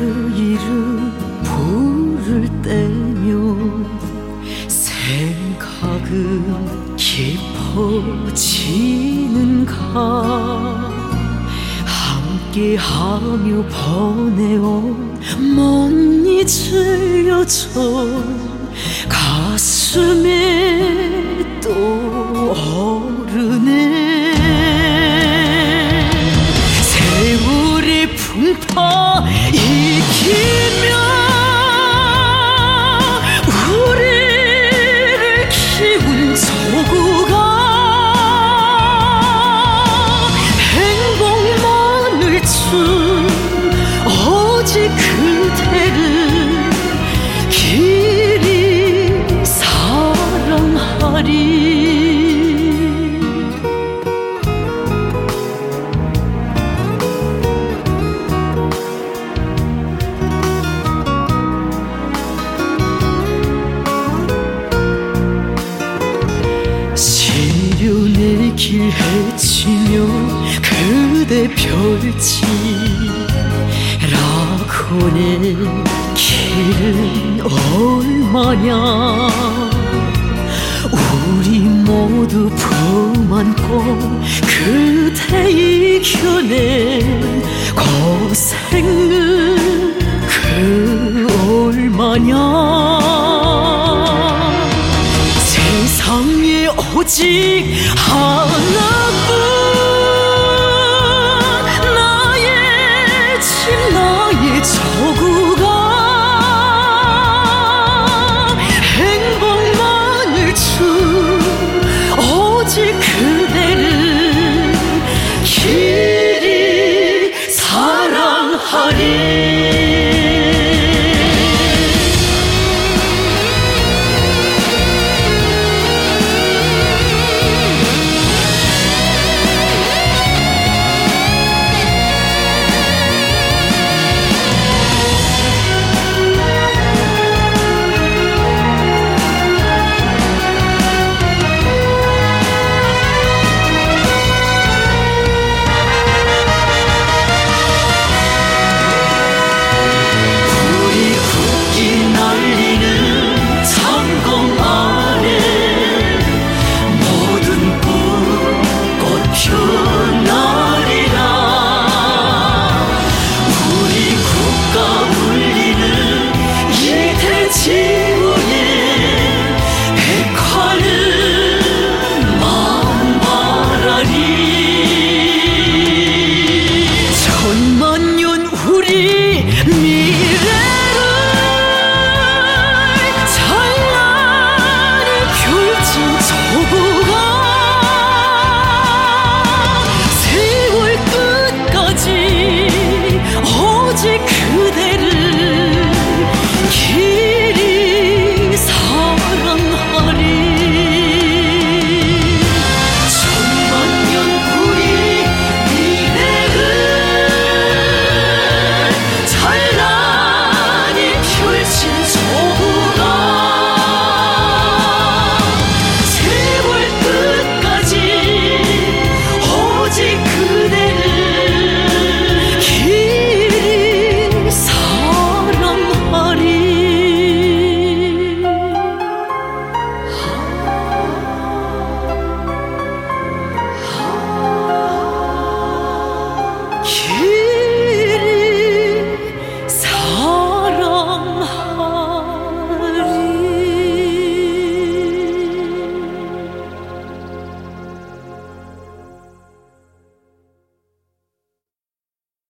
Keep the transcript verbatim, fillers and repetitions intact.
그 이름 부를 때면 생각은 깊어지는가. 함께하며 보내온 먼 잊을 여정 가슴에 또 오르네. 세월의 풍파 익히며 우리를 키운 조국아, 행복만을 준 오직 그대를 길이 사랑하리. 시련의 길 헤치며 그대 별지라고 내 길은 얼마냐. 우리 모두 품안고 그대 이겨낸 고생은 그 얼마냐. 세상에 오직 하나뿐 나의 집 나의 조국